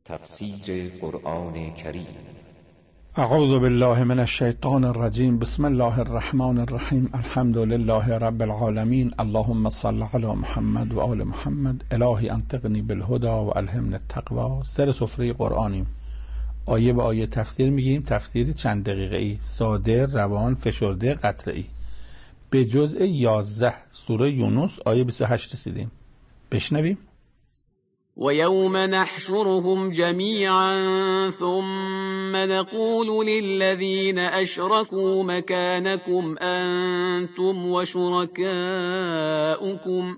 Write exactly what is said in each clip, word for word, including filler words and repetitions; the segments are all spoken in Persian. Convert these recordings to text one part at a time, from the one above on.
تفسیر قرآن کریم. اعوذ بالله من الشیطان الرجیم. بسم الله الرحمن الرحیم. الحمد لله رب العالمین. اللهم صل علی محمد و آل محمد. الهی انطقنی بالهدى و الهمنی التقوی. سر سفره قرآنیم، آیه به آیه تفسیر میگیم. تفسیری چند دقیقه ای، ساده، روان، فشرده، قطره ای. به جزء یازده سوره یونس آیه بیست و هشت رسیدیم. بشنویم. ويوم نحشرهم جميعا ثم نقول للذين أشركوا مكانكم أنتم وشركاؤكم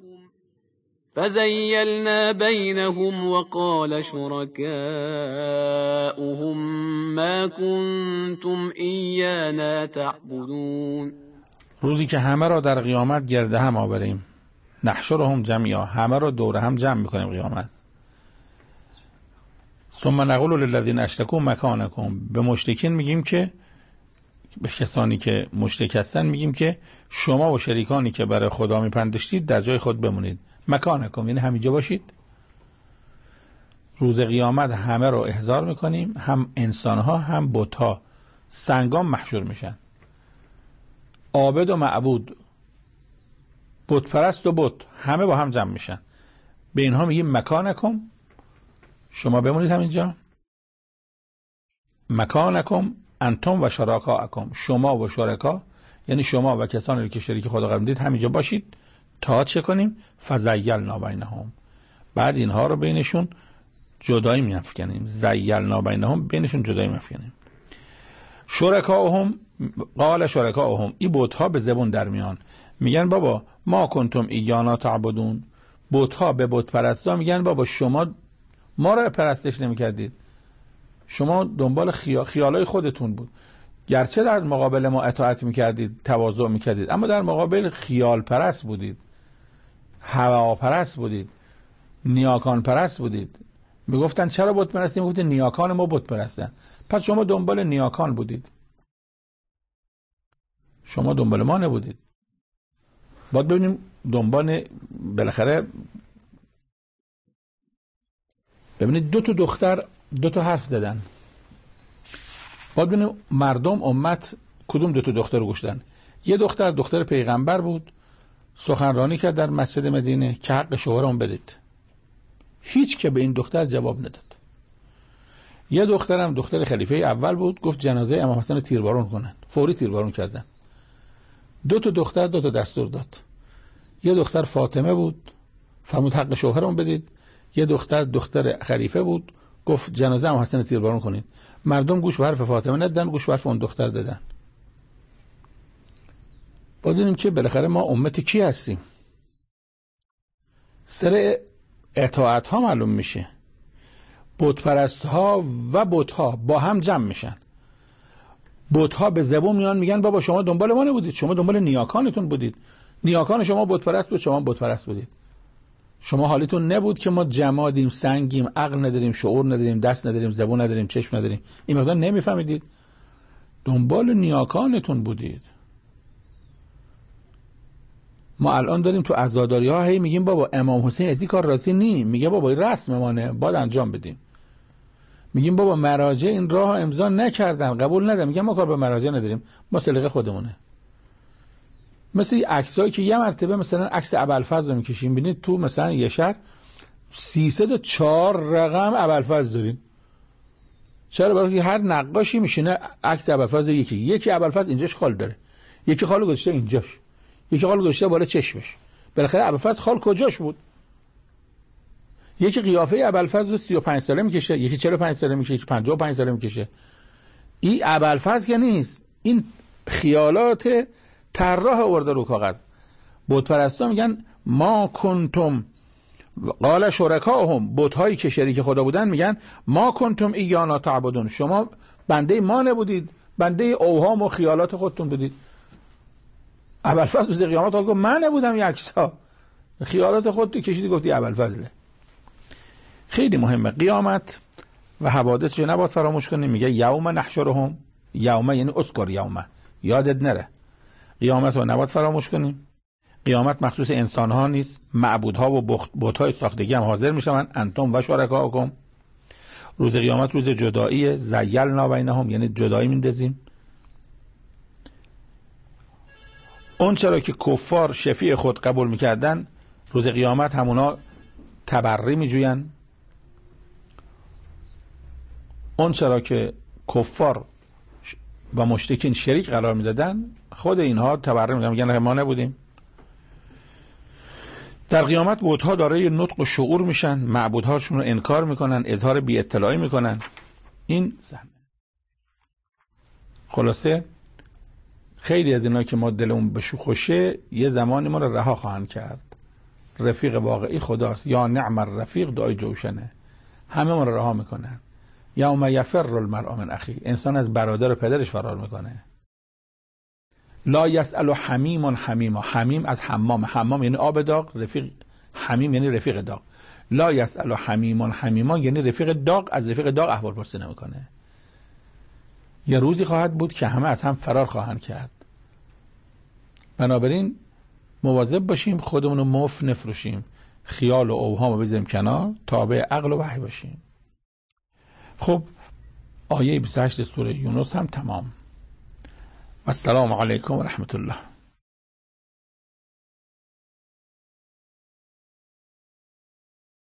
فزيلنا بينهم وقال شركاؤهم ما كنتم إيانا تعبدون. روزی که همه را در قیامت گرده هم آوریم. نحشرهم جميعا، همه را دور هم جمع میکنیم قیامت. ثم نقول للذین اشرکوا مکانکم، به مشرکین میگیم که، به کسانی که مشرک هستن میگیم که شما و شریکانی که برای خدا میپنداشتید در جای خود بمونید. مکانکم یعنی همینجا باشید. روز قیامت همه رو احضار میکنیم، هم انسانها هم بتها. سنگان محشور میشن، عابد و معبود، بت پرست و بت، همه با هم جمع میشن. به اینها میگیم مکانکم، شما بمونید همینجا. مکانکم انتم و شرکاءکم، شما و شرکا یعنی شما و کسانی که شریک خدا قرار میدید همینجا باشید تا چه کنیم؟ فزیلنا بینهم، بعد اینها رو بینشون جدایی میافکنیم. زیلنا بینهم، بینشون جدایی میافکنیم. شرکاءهم، قال شرکاءهم، این بت‌ها به زبون در میان میگن بابا ما کنتم ایانا تعبدون. بت‌ها به بت پرستا میگن بابا شما ما را پرستش نمی‌کردید، شما دنبال خیال خیالای خودتون بود. گرچه در مقابل ما اطاعت می‌کردید، تواضع می‌کردید، اما در مقابل خیال پرست بودید، هوا پرست بودید، نیاکان پرست بودید. میگفتن چرا بت پرستی؟ میگفتن نیاکان ما بت پرستن. پس شما دنبال نیاکان بودید، شما دنبال ما نبودید. باید ببینیم دنبال، بالاخره ببینید دو تا دختر دو تا حرف زدن. باید ببینیم مردم، امت کدوم دو تا دختر رو گوش دادن. یه دختر دختر پیغمبر بود، سخنرانی کرد در مسجد مدینه که حق شوهرم بدید. هیچ که به این دختر جواب نداد. یه دخترم دختر خلیفه اول بود، گفت جنازه امام حسن تیربارون کنن، فوری تیربارون کردن. دو تا دختر دو تا دستور داد. یه دختر فاطمه بود، فرمود حق شوهرم بدید. یه دختر دختر خلیفه بود، گفت جنازه امام حسن تیربارون کنید. مردم گوش به حرف فاطمه ندادن، گوش به حرف اون دختر دادن. بدونیم که بالاخره ما امت کی هستیم. سر اطاعت ها معلوم میشه. بت پرست ها و بت ها با هم جمع میشن. بت ها به زبون میان میگن بابا شما دنبال ما نبودید، شما دنبال نیاکانتون بودید. نیاکان شما بت پرست بود، شما بت پرست بودید. شما حالیتون نبود که ما جمادیم، سنگیم، عقل نداریم، شعور نداریم، دست نداریم، زبون نداریم، چشم نداریم. این مقدار نمیفهمیدید، دنبال نیاکانتون بودید. ما الان داریم تو عزاداری ها هی میگیم بابا امام حسین از این کار راضی نی، میگه بابا این رسم مانه باید انجام بدیم. میگیم بابا مراجع این راه امضا نکردن، قبول ندارن، میگم ما کار به مراجع نداریم، ما سلیقه خودمونه. مثل عکسایی که یه مرتبه مثلا عکس ابوالفضل رو میکشیم، ببینید تو مثلا یه شهر سیصد و چهار رقم ابوالفضل داریم. چرا؟ برای که هر نقاشی میشینه عکس ابوالفضل یکی یکی ابوالفضل اینجاش خال داره، یکی خال گذاشته اینجاش، یکی خال گذاشته بالا چشمش. بالاخره ابوالفضل خال کجاش بود؟ یکی قیافه ابوالفضل رو سی و پنج ساله میکشه، یکی چهل و پنج ساله میکشه، یکی پنجاه و پنج ساله میکشه. این ابوالفضل که نیست، این خیالات طراح آورده رو کاغذ. بت پرستا میگن ما کنتم، قال شرکاهم، بت هایی که شریک خدا بودن میگن ما کنتم ایانا تعبدون، شما بنده ما نبودید، بنده اوهام و خیالات خودتون بودید. ابوالفضل روز قیامت گفت من نبودم، یکسا خیالات خودت کشیدی گفتی ابوالفضله. خیلی مهمه قیامت و حوادثش نباید فراموش کنیم. میگه یوم نحشرهم، یوم یعنی اذکر یوم، یادت نره. قیامت رو نباید فراموش کنیم. قیامت مخصوص انسان ها نیست، معبودها و بت های ساختگی هم حاضر میشن. انتم و شرکاءکم روز قیامت روز جدایی، زیلنا بینهم، یعنی جدایی میندازیم. اون چرا که کفار شفیع خود قبول میکردن، روز قیامت همونا تبری میجوین. اون چرا که کفار و مشرکین شریک قرار میدادن، خود اینها تبری میگن، میگن ما نبودیم. در قیامت بت‌ها دارای نطق و شعور میشن، معبودهاشون رو انکار میکنن، اظهار بی اطلاعی میکنن. این زن. خلاصه خیلی از اینا که ما دلمون بهشون خوشه یه زمانی ما رو رها خواهند کرد. رفیق واقعی خداست. یا نعم الرفیق دعای جوشنه. همه ما رو رها میکنن. یوم یفر المرء من اخی، انسان از برادر و پدرش فرار میکنه. لا یسأل حمیم حمیما، حمیم از حمام، حمام یعنی آب داغ، رفیق حمیم یعنی رفیق داغ. لا یسأل حمیم حمیما یعنی رفیق داغ از رفیق داغ احوال پرسی نمیکنه. یه روزی خواهد بود که همه از هم فرار خواهند کرد. بنابراین مواظب باشیم خودمون رو مفت نفروشیم، خیال و اوهام رو بذاریم کنار، تابع عقل و وحی باشیم. خب آیه بیست و هشت سوره یونس هم تمام. السلام علیکم و رحمت الله.